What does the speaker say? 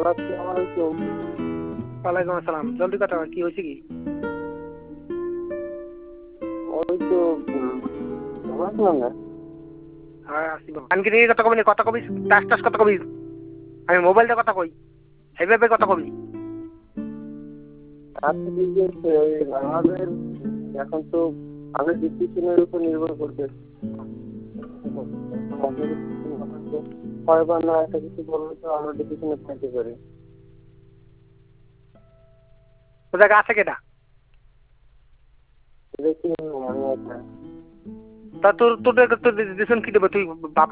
আসসালামু আলাইকুম। ওয়ালাইকুম আসসালাম। জলদি কথা বল, কি হয়েছে কি? ওই তো ভালো আছিলাম না। হ্যাঁ আসিব আনকি নিয়ে কথা কবি না, কথা কবি টাস টাস কথা কবি। আমি মোবাইলটা কথা কই, এইভাবে কথা কবি। আজকে কি হয়েছে, ওই আমাদের এখন তো আমাদের ডিসিশনের উপর নির্ভর করবে। কয়বার না একটা কিছু বললে তো আমরা ডিসিশনে থাকতে পারি। তো জায়গা আছে কেটা? দেখি আমি একটা তা তোর তোর তোর ডিসিশন কি দেবে তুই? বাপে